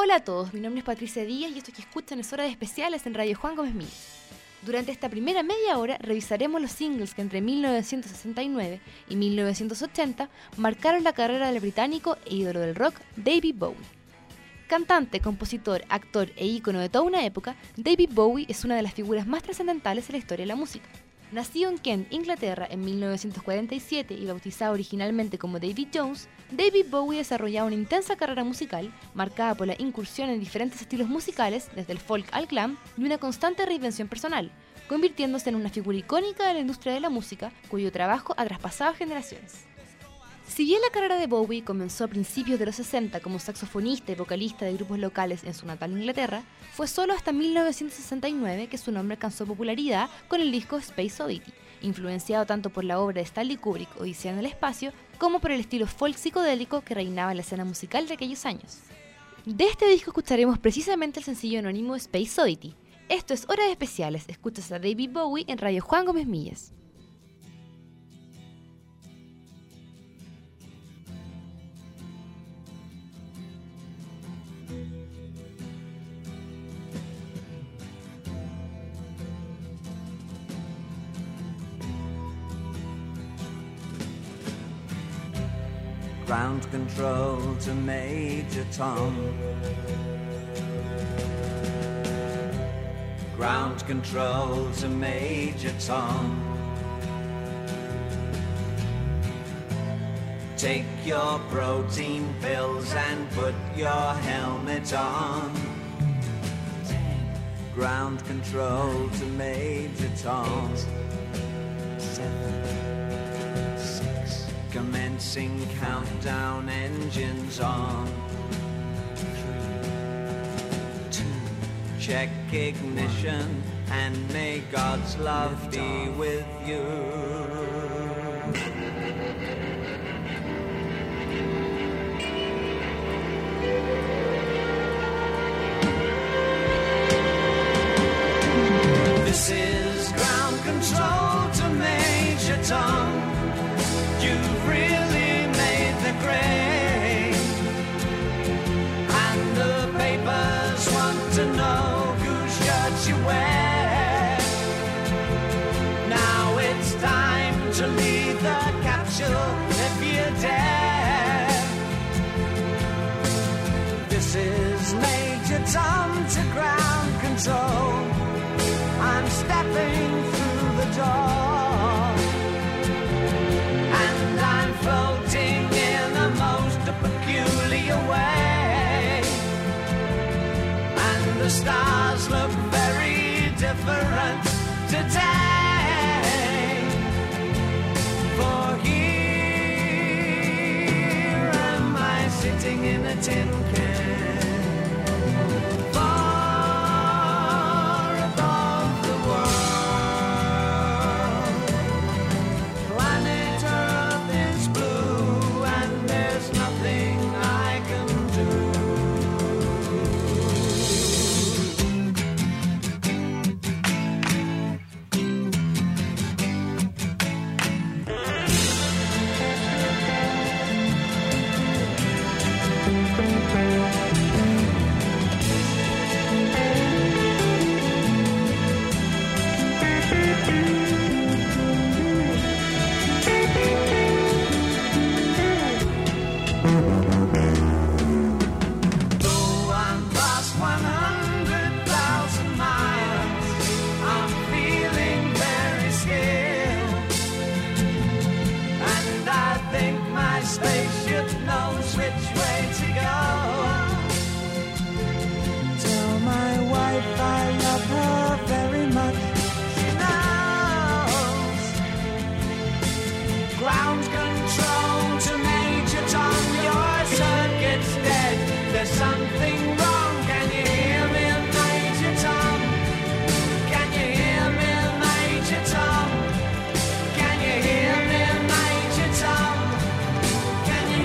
Hola a todos, mi nombre es Patricia Díaz y esto que escuchan es Horas Especiales en Radio Juan Gómez Millas. Durante esta primera media hora revisaremos los singles que entre 1969 y 1980 marcaron la carrera del británico e ídolo del rock David Bowie. Cantante, compositor, actor e ícono de toda una época, David Bowie es una de las figuras más trascendentales en la historia de la música. Nacido en Kent, Inglaterra, en 1947 y bautizado originalmente como David Jones, David Bowie desarrollaba una intensa carrera musical, marcada por la incursión en diferentes estilos musicales, desde el folk al glam, y una constante reinvención personal, convirtiéndose en una figura icónica de la industria de la música, cuyo trabajo ha traspasado generaciones. Si bien la carrera de Bowie comenzó a principios de los 60 como saxofonista y vocalista de grupos locales en su natal Inglaterra, fue solo hasta 1969 que su nombre alcanzó popularidad con el disco Space Oddity, influenciado tanto por la obra de Stanley Kubrick, Odisea en el espacio, como por el estilo folk psicodélico que reinaba en la escena musical de aquellos años. De este disco escucharemos precisamente el sencillo anónimo Space Oddity. Esto es Horas Especiales, escuchas a David Bowie en Radio Juan Gómez Millas. Ground control to Major Tom. Ground control to Major Tom. Take your protein pills and put your helmet on. Ground control to Major Tom. 8, 7, 6. Commencing countdown, engines on. 3, 2. Check ignition and may God's love be with you. This is ground control to Major Tom. You've really made the grade, and the papers want to know whose shirt you wear. Now it's time to leave the capsule if you dare. This is Major Tom to ground control. I'm stepping through the door, and I'm floating in a most peculiar way, and the stars look very different today, for here am I sitting in a tin can. Can you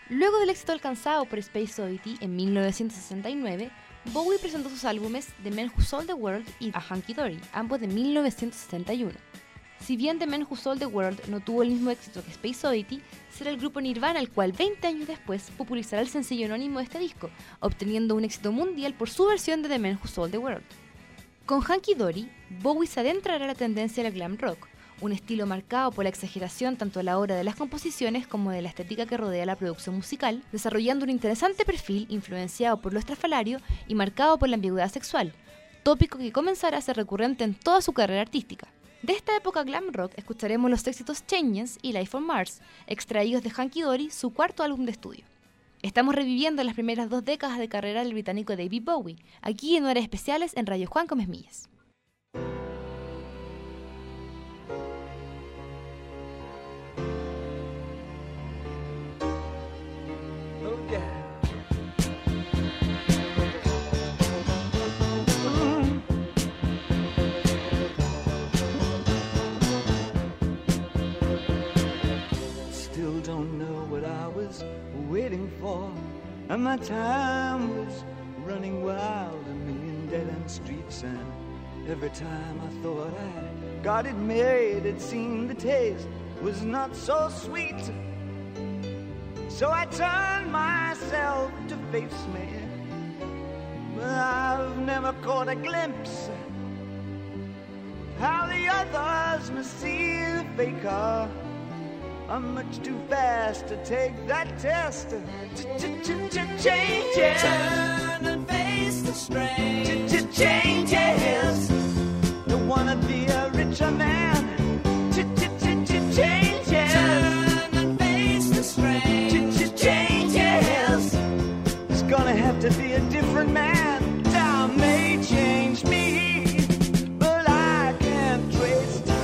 Luego del éxito alcanzado por Space Oddity en 1969, Bowie presentó sus álbumes The Man Who Sold the World y A Hunky Dory, ambos de 1971. Si bien The Man Who Sold the World no tuvo el mismo éxito que Space Oddity, será el grupo Nirvana el cual 20 años después popularizará el sencillo anónimo de este disco, obteniendo un éxito mundial por su versión de The Man Who Sold the World. Con Hunky Dory, Bowie se adentrará a la tendencia del glam rock, un estilo marcado por la exageración tanto a la hora de las composiciones como de la estética que rodea la producción musical, desarrollando un interesante perfil influenciado por lo estrafalario y marcado por la ambigüedad sexual, tópico que comenzará a ser recurrente en toda su carrera artística. De esta época glam rock escucharemos los éxitos Changes y Life on Mars, extraídos de Hunky Dory, su cuarto álbum de estudio. Estamos reviviendo las primeras 2 décadas de carrera del británico David Bowie, aquí en Horas Especiales en Radio Juan Gómez Millas. Waiting for, and my time was running wild, a million dead-end streets, and every time I thought I got it made, it seemed the taste was not so sweet. So I turned myself to face me, but I've never caught a glimpse how the others must see the faker. I'm much too fast to take that test. Changes. Turn and face the strain. Changes. Don't wanna be a richer man. Changes. Turn and face the strain. Changes. It's gonna have to be a different man. Time may change me, but I can't trace time.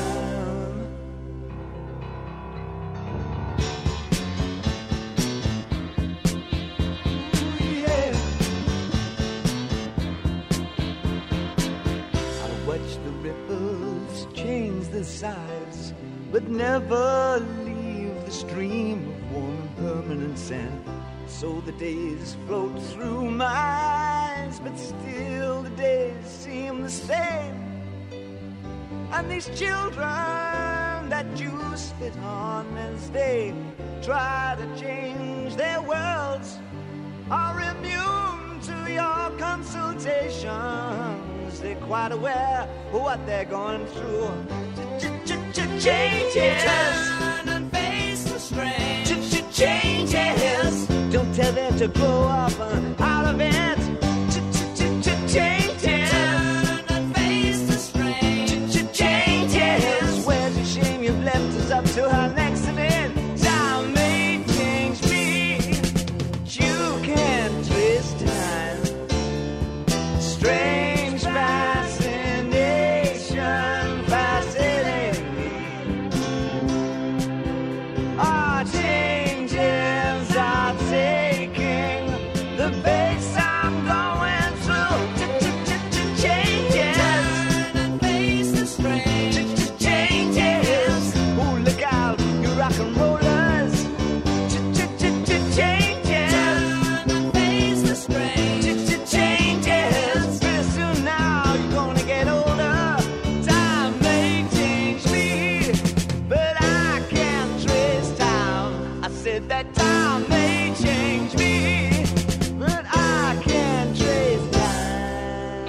Size, but never leave the stream of warm permanent sand. So the days float through my eyes, but still the days seem the same. And these children that you spit on as they try to change their worlds are immune to your consultations. They're quite aware of what they're going through. Changes. Turn and face the strain. Changes. Don't tell them to grow up out of it. Changes. Turn and face the strain. Changes. Where's the shame you've left us up to her next minute? Time may change me, but you can't trace time. Strange fascination, fascinating me. Our changes are taking the pace I'm going through. Changes. Turn and face the strain. Changes. Oh, look out, you rock and rollers. Changes. Turn and face the strain. Changes. Pretty soon now you're gonna get older. Time may change me, but I can't trace time. I said that time may change me, but I can't trace time.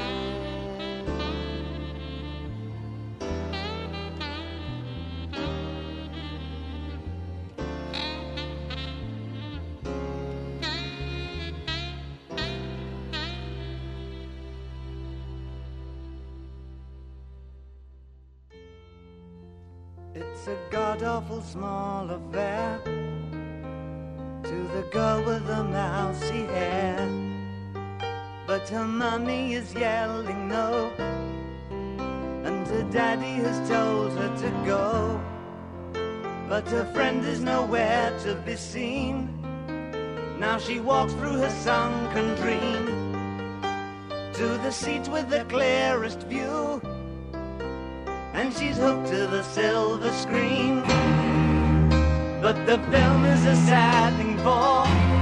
It's a god-awful small affair to the girl with the mousy hair, but her mommy is yelling no, and her daddy has told her to go, but her friend is nowhere to be seen. Now she walks through her sunken dream to the seat with the clearest view, and she's hooked to the silver screen. But the film is a sad thing for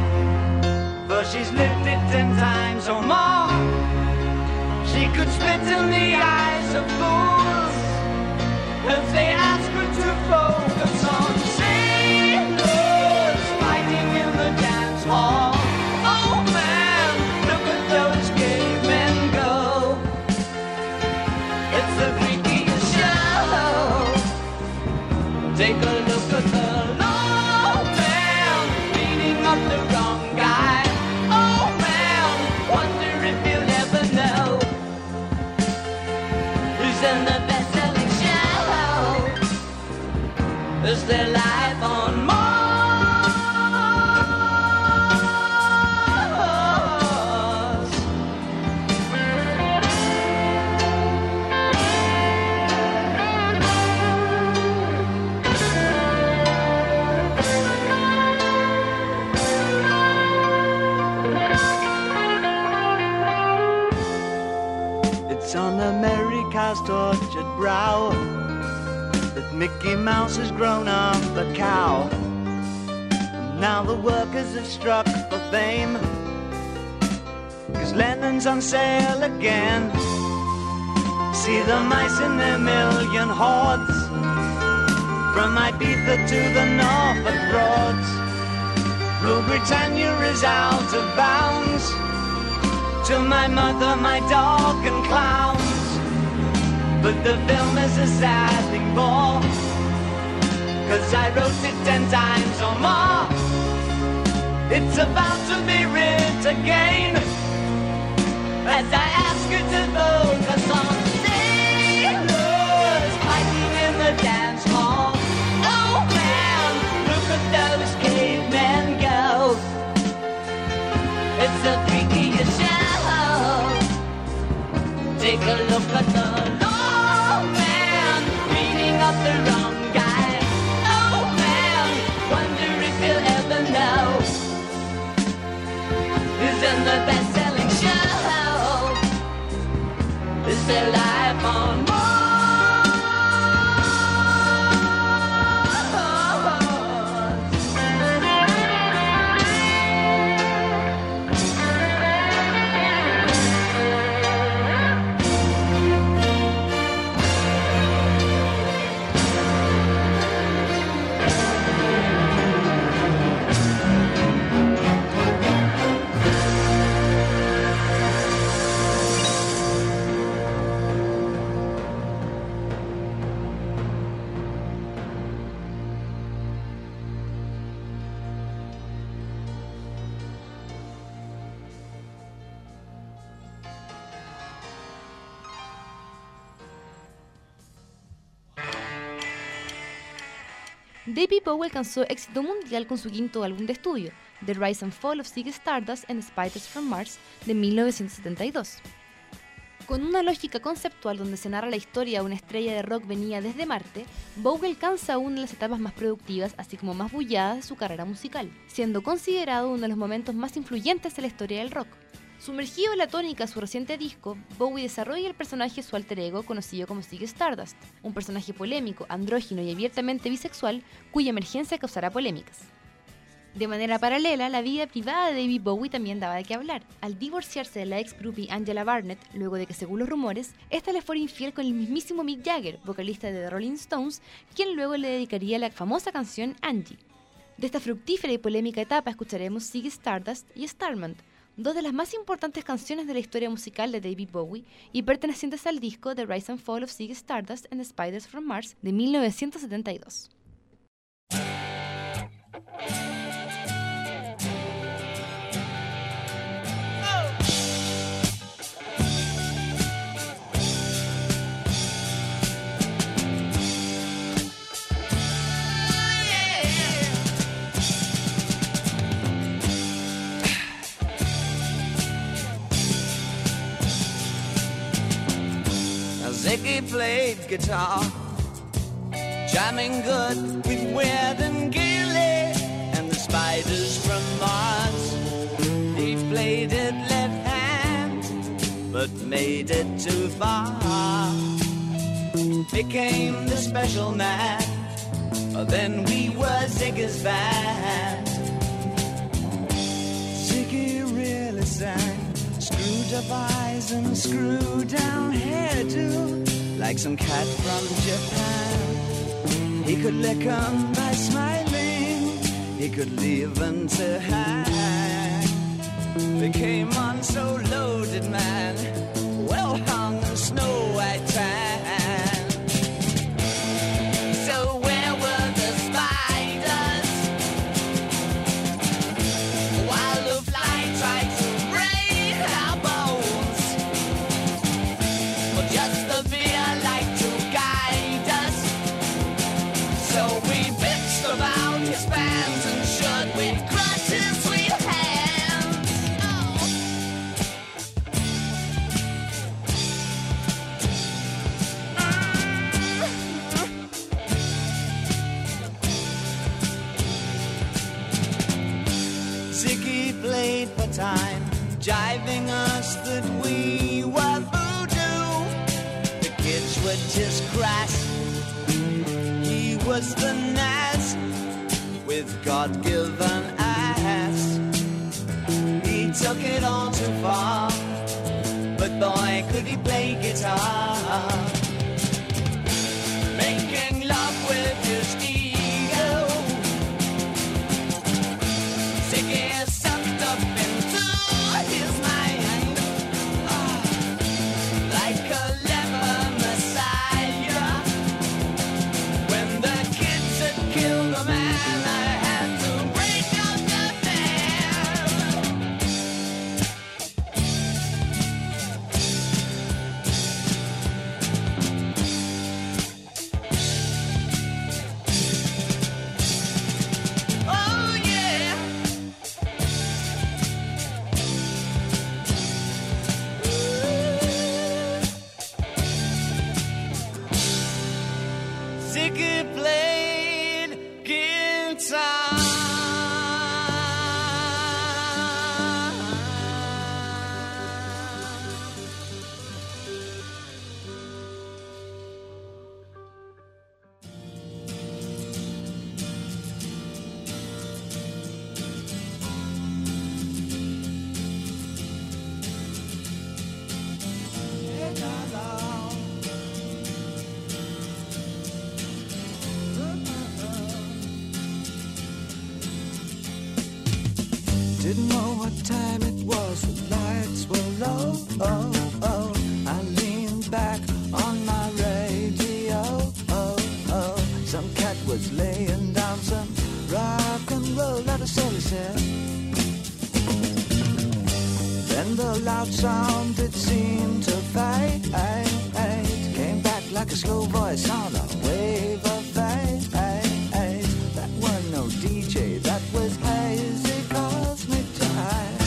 'cause she's lived it 10 times or more. She could spit in the eyes of fools if they ask her to focus on sailors fighting in the dance hall. Oh man, look at those cavemen go. It's the freakiest show. Take a look at the low man beating up the wrong guy. Oh man, wonder if you'll ever know who's in the best-selling show. Is their life on Mars? It's on America's tortured brow that Mickey Mouse has grown up a cow. And now the workers have struck for fame, 'cause Lennon's on sale again. See the mice in their million hordes, from Ibiza to the Norfolk Broads. Rule Britannia is out of bounds, to my mother, my dog and clowns. But the film is a sad thing more, 'cause I wrote it 10 times or more. It's about to be writ again, as I ask you to focus on sailors fighting in the dance hall. Oh man, look at those cavemen go. It's the freakiest show. Take a look at the low man beating up the wrong guy. Oh man, wonder if you'll ever know who's in the best-selling show. Is their life on Mars? David Bowie alcanzó éxito mundial con su quinto álbum de estudio, The Rise and Fall of Ziggy Stardust and the Spiders from Mars, de 1972. Con una lógica conceptual donde se narra la historia de una estrella de rock venida desde Marte, Bowie alcanza una de las etapas más productivas, así como más bulladas de su carrera musical, siendo considerado uno de los momentos más influyentes de la historia del rock. Sumergido en la tónica de su reciente disco, Bowie desarrolla el personaje de su alter ego conocido como Ziggy Stardust, un personaje polémico, andrógino y abiertamente bisexual cuya emergencia causará polémicas. De manera paralela, la vida privada de David Bowie también daba de qué hablar. Al divorciarse de la ex groupie Angela Barnett, luego de que, según los rumores, esta le fuera infiel con el mismísimo Mick Jagger, vocalista de The Rolling Stones, quien luego le dedicaría la famosa canción Angie. De esta fructífera y polémica etapa escucharemos Ziggy Stardust y Starman, dos de las más importantes canciones de la historia musical de David Bowie y pertenecientes al disco The Rise and Fall of Ziggy Stardust and the Spiders from Mars de 1972. Ziggy played guitar, jamming good with Weird and Gilly and the Spiders from Mars. He played it left hand, but made it too far. Became the special man, then we were Ziggy's band. Ziggy up eyes and a screw down hairdo, like some cat from Japan. He could lick 'em by smiling, he could leave 'em to hang. They came on so loaded, man, well hung in snow white tan. So where were the spiders while the fly tried to break our bones? Well, just the fear like to guide us. So we bitched about his pants and should we crush his sweet hands. Oh. Ziggy played for time, jiving us that we were voodoo. The kids were just crass, he was the Nas with God-given ass. He took it all too far, but boy could he play guitar. Making love with his ego, Ziggy sucked up into his mind, like a leper messiah. When the kids had killed a man, I had to break up the band. Oh yeah. Ziggy played guitar. Didn't know what time it was, the lights were low. Oh, oh. I leaned back on my radio. Oh, oh. Some cat was laying down some rock and roll, that is all he said. Then the loud sound, it seemed to fade. Came back like a slow voice on a wave of fate. That was no DJ, that was hazy cosmic jive.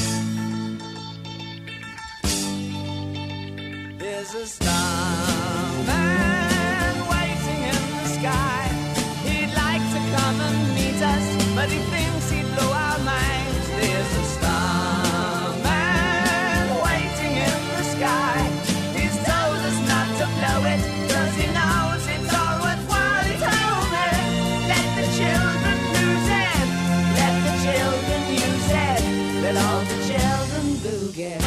There's a starman waiting in the sky. He'd like to come and meet us, but he thinks he'd blow our minds. There's a starman waiting in the sky. He's told us not to blow it, 'cause he knows it's all worthwhile. He told me, let the children lose it, let the children use it, let all the children boogie.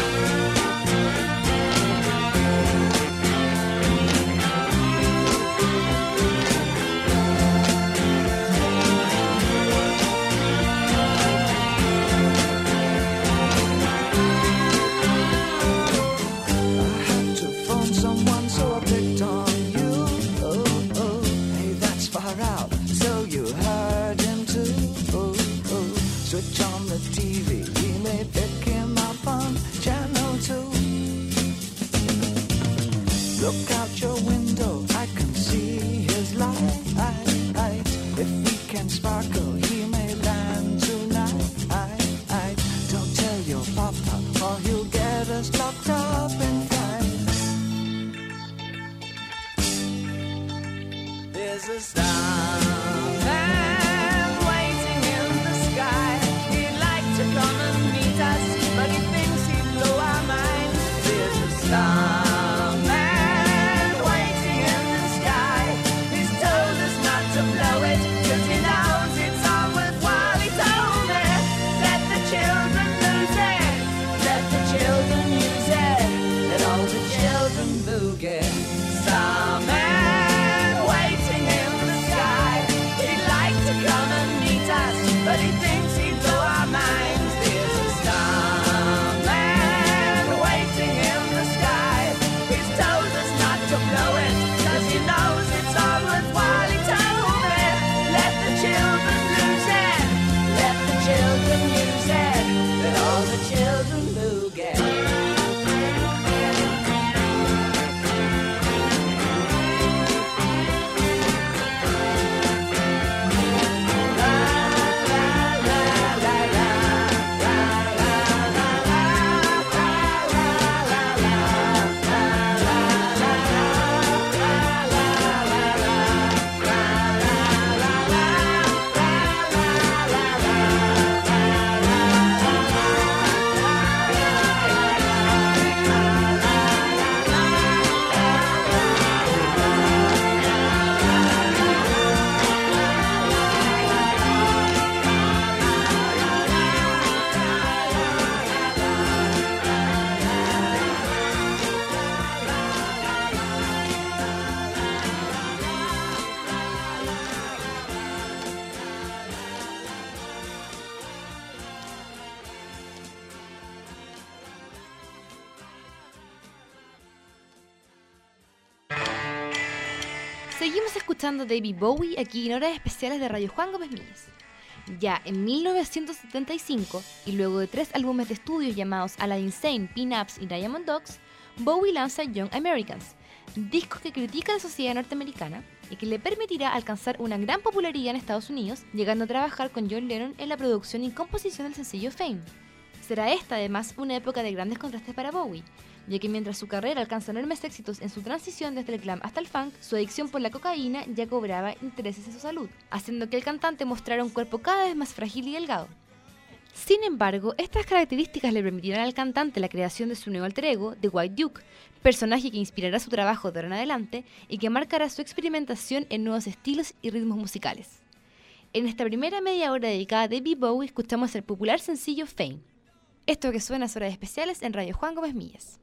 Switch on the TV, we may pick him up on channel 2. Look out your window, I can see his light. If we can sparkle, he may land tonight. Don't tell your papa, or he'll get us locked up in fight. There's a starman waiting in the sky. He'd like to come and meet us, but he thinks he'd blow our minds. There's a starman waiting in the sky. He's told us not to blow it, 'cause he knows it's all worthwhile. He told me, let the children lose it, let the children use it, Seguimos escuchando David Bowie aquí en Horas Especiales de Radio Juan Gómez Millas. Ya en 1975, y luego de 3 álbumes de estudio llamados Aladdin Sane, Pin-Ups y Diamond Dogs, Bowie lanza Young Americans, disco que critica a la sociedad norteamericana y que le permitirá alcanzar una gran popularidad en Estados Unidos, llegando a trabajar con John Lennon en la producción y composición del sencillo Fame. Será esta además una época de grandes contrastes para Bowie, ya que mientras su carrera alcanza enormes éxitos en su transición desde el glam hasta el funk, su adicción por la cocaína ya cobraba intereses en su salud, haciendo que el cantante mostrara un cuerpo cada vez más frágil y delgado. Sin embargo, estas características le permitirán al cantante la creación de su nuevo alter ego, The White Duke, personaje que inspirará su trabajo de ahora en adelante y que marcará su experimentación en nuevos estilos y ritmos musicales. En esta primera media hora dedicada a David Bowie escuchamos el popular sencillo Fame. Esto que suena a Horas Especiales en Radio Juan Gómez Millas.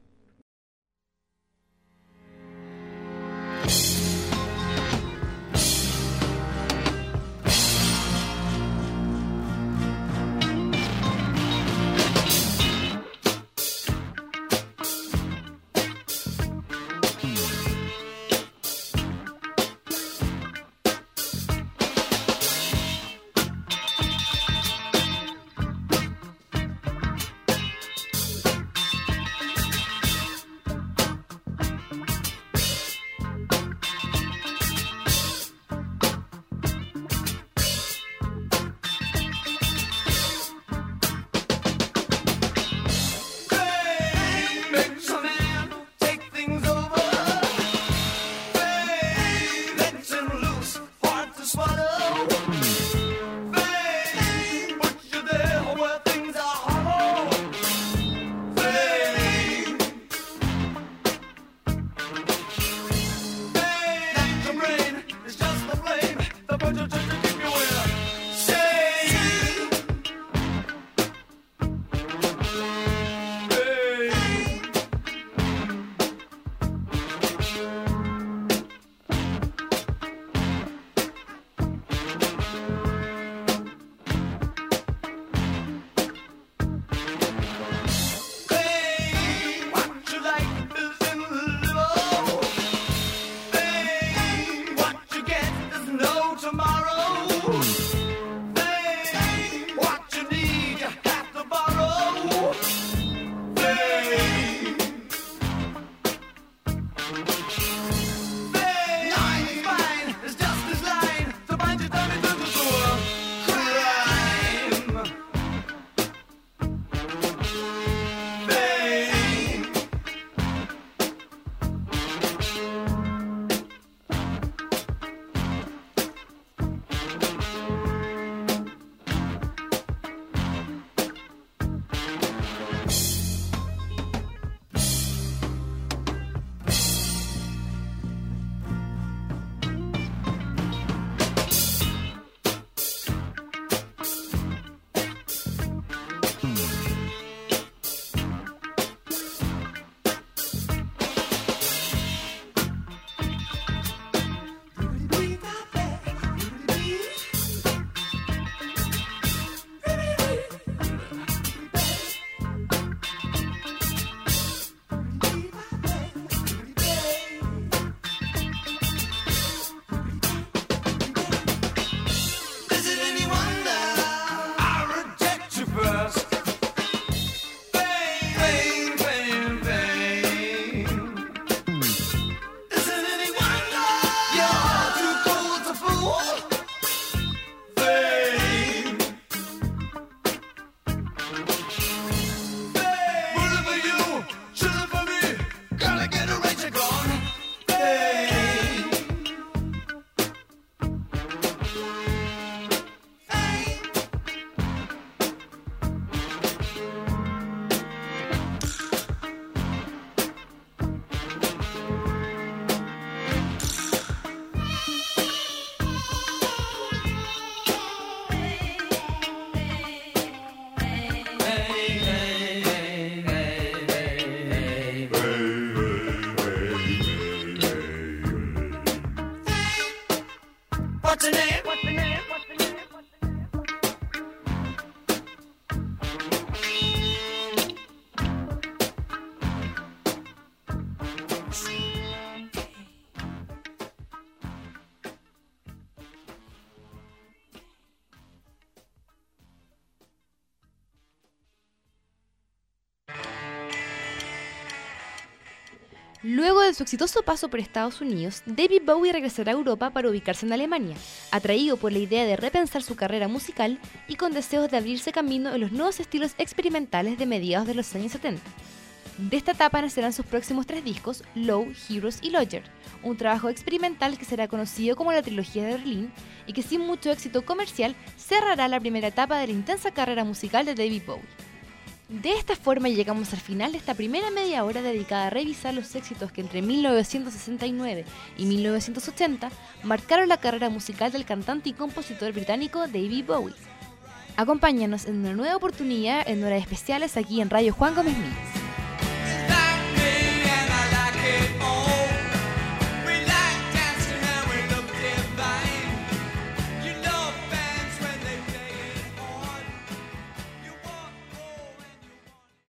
Luego de su exitoso paso por Estados Unidos, David Bowie regresará a Europa para ubicarse en Alemania, atraído por la idea de repensar su carrera musical y con deseos de abrirse camino en los nuevos estilos experimentales de mediados de los años 70. De esta etapa nacerán sus próximos 3 discos, Low, Heroes y Lodger, un trabajo experimental que será conocido como la trilogía de Berlín y que sin mucho éxito comercial cerrará la primera etapa de la intensa carrera musical de David Bowie. De esta forma llegamos al final de esta primera media hora dedicada a revisar los éxitos que entre 1969 y 1980 marcaron la carrera musical del cantante y compositor británico David Bowie. Acompáñanos en una nueva oportunidad en horas especiales aquí en Radio Juan Gómez Mills.